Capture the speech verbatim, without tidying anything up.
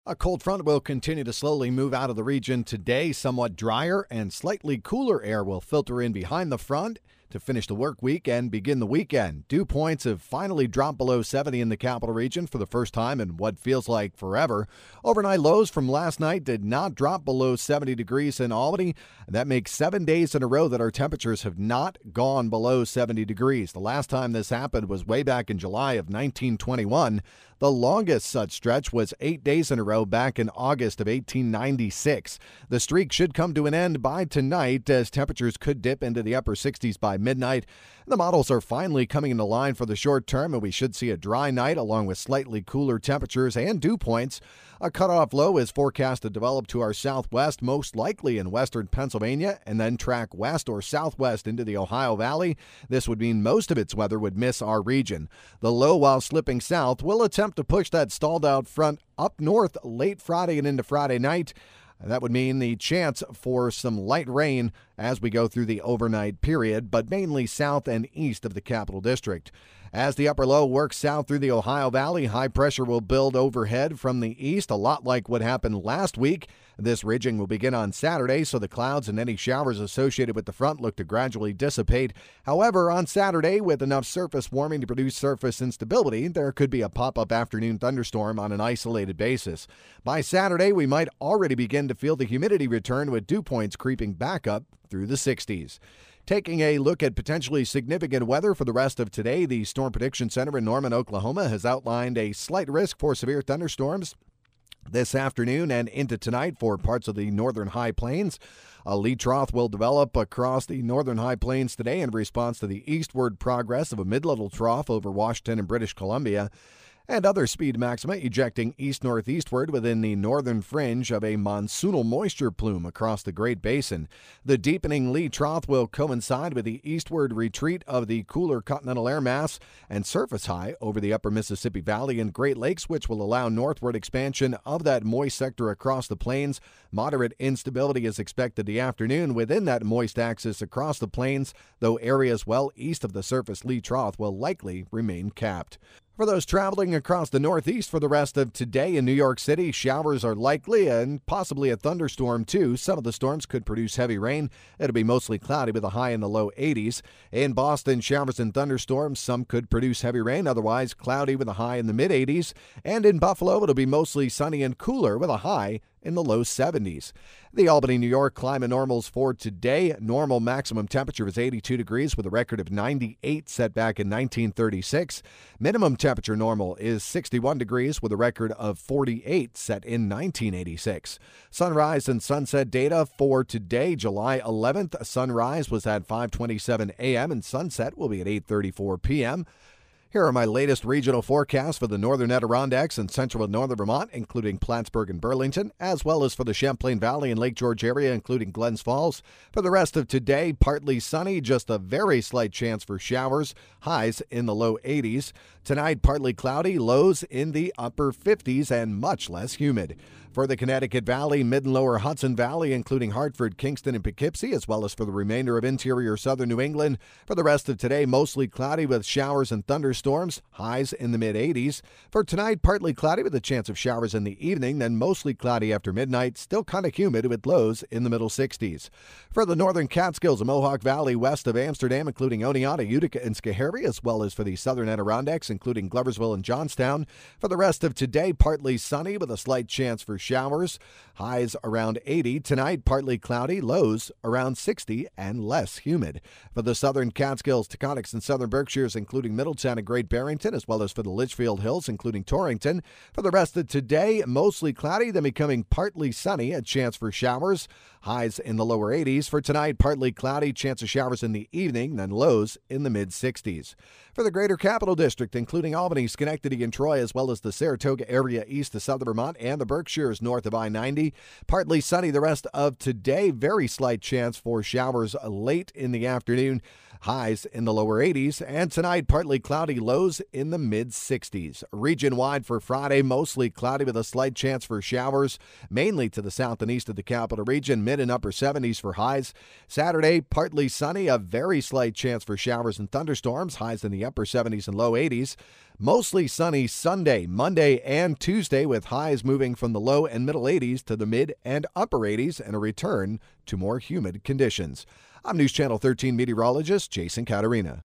A cold front will continue to slowly move out of the region today. Somewhat drier and slightly cooler air will filter in behind the front to finish the work week and begin the weekend. Dew points have finally dropped below seventy in the capital region for the first time in what feels like forever. Overnight lows from last night did not drop below seventy degrees in Albany. That makes seven days in a row that our temperatures have not gone below seventy degrees. The last time this happened was way back in July of nineteen twenty-one. The longest such stretch was eight days in a row back in August of eighteen ninety-six. The streak should come to an end by tonight as temperatures could dip into the upper sixties by midnight. The models are finally coming into line for the short term, and we should see a dry night along with slightly cooler temperatures and dew points. A cutoff low is forecast to develop to our southwest, most likely in western Pennsylvania, and then track west or southwest into the Ohio Valley. This would mean most of its weather would miss our region. The low, while slipping south, will attempt to push that stalled out front up north late Friday and into Friday night. That would mean the chance for some light rain as we go through the overnight period, but mainly south and east of the Capital District. As the upper low works south through the Ohio Valley, high pressure will build overhead from the east, a lot like what happened last week. This ridging will begin on Saturday, so the clouds and any showers associated with the front look to gradually dissipate. However, on Saturday, with enough surface warming to produce surface instability, there could be a pop-up afternoon thunderstorm on an isolated basis. By Saturday, we might already begin to feel the humidity return with dew points creeping back up through the sixties. Taking a look at potentially significant weather for the rest of today, the Storm Prediction Center in Norman, Oklahoma has outlined a slight risk for severe thunderstorms this afternoon and into tonight for parts of the northern high plains. A lee trough will develop across the northern high plains today in response to the eastward progress of a mid-level trough over Washington and British Columbia, and other speed maxima ejecting east-northeastward within the northern fringe of a monsoonal moisture plume across the Great Basin. The deepening lee trough will coincide with the eastward retreat of the cooler continental air mass and surface high over the upper Mississippi Valley and Great Lakes, which will allow northward expansion of that moist sector across the plains. Moderate instability is expected the afternoon within that moist axis across the plains, though areas well east of the surface lee trough will likely remain capped. For those traveling across the Northeast for the rest of today in New York City, showers are likely and possibly a thunderstorm too. Some of the storms could produce heavy rain. It'll be mostly cloudy with a high in the low eighties. In Boston, showers and thunderstorms. Some could produce heavy rain, otherwise cloudy with a high in the mid eighties. And in Buffalo, it'll be mostly sunny and cooler with a high in the low seventies. The Albany, New York climate normals for today. Normal maximum temperature is eighty-two degrees with a record of ninety-eight set back in nineteen thirty-six. Minimum temperature normal is sixty-one degrees with a record of forty-eight set in nineteen eighty-six. Sunrise and sunset data for today, July eleventh. Sunrise was at five twenty-seven a.m. and sunset will be at eight thirty-four p.m. Here are my latest regional forecasts for the northern Adirondacks and central and northern Vermont, including Plattsburgh and Burlington, as well as for the Champlain Valley and Lake George area, including Glens Falls. For the rest of today, partly sunny, just a very slight chance for showers, highs in the low eighties. Tonight, partly cloudy, lows in the upper fifties and much less humid. For the Connecticut Valley, mid and lower Hudson Valley, including Hartford, Kingston, and Poughkeepsie, as well as for the remainder of interior southern New England. For the rest of today, mostly cloudy with showers and thunderstorms, highs in the mid eighties. For tonight, partly cloudy with a chance of showers in the evening, then mostly cloudy after midnight, still kind of humid with lows in the middle sixties. For the northern Catskills and Mohawk Valley west of Amsterdam, including Oneonta, Utica, and Schoharie, as well as for the southern Adirondacks, including Gloversville and Johnstown. For the rest of today, partly sunny with a slight chance for showers, highs around eighty. Tonight, partly cloudy, lows around sixty and less humid. For the southern Catskills, Taconics, and southern Berkshires, including Middletown and Great Barrington, as well as for the Litchfield Hills, including Torrington. For the rest of today, mostly cloudy, then becoming partly sunny, a chance for showers, highs in the lower eighties. For tonight, partly cloudy, chance of showers in the evening, then lows in the mid sixties. For the greater Capital District, including Albany, Schenectady, and Troy, as well as the Saratoga area east of southern Vermont and the Berkshires north of I ninety. Partly sunny the rest of today. Very slight chance for showers late in the afternoon. Highs in the lower eighties. And tonight, partly cloudy, lows in the mid sixties. Region-wide for Friday, mostly cloudy with a slight chance for showers, mainly to the south and east of the capital region. Mid and upper seventies for highs. Saturday, partly sunny, a very slight chance for showers and thunderstorms. Highs in the upper seventies and low eighties. Mostly sunny Sunday, Monday, and Tuesday, with highs moving from the low and middle eighties to the mid and upper eighties and a return to more humid conditions. I'm News Channel thirteen meteorologist Jason Caterina.